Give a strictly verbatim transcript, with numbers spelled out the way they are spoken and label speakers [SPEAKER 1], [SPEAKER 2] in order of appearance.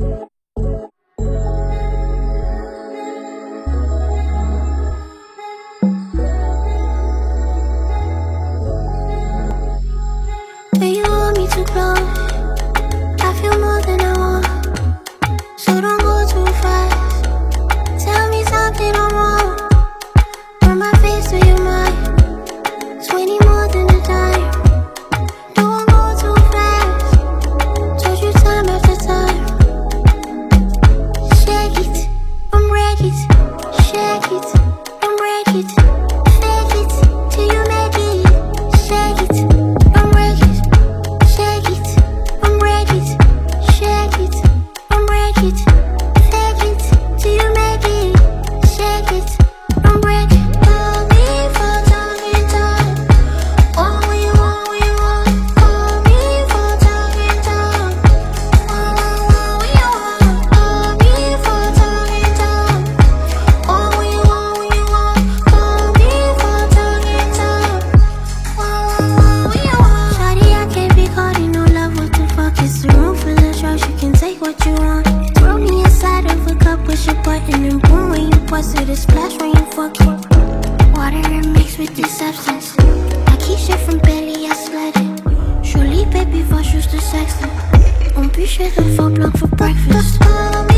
[SPEAKER 1] Do you want me to close? I feel more than I want, so don't go too fast. Tell me something I'm wrong. Turn my face to your mind. Twenty more than a dime. Don't go too fast. Told you time after time. Shake it, don't break it. Shake it, don't break it. Fake it till you make it. Shake it, don't break it. Shake it, don't break it. Shake it, don't break it. Fake it till you make it. Shake it, don't break it. Call me for talking time. All we want, we want. Call me for talking time. All we want, call me for talking time. All we want, we want. Call me for talking time. All we want. Shawty, I can't be caught in no love. What the fuck is the room full of drugs? You can take what you want. Throw me inside of a cup, push a button, and boom, when you bust it, a splash when you fuck it. Water and mixed with this substance. I keep shit from belly, I slide it. Surely, baby, va juste sexting. On peut chez le faux blanc for breakfast.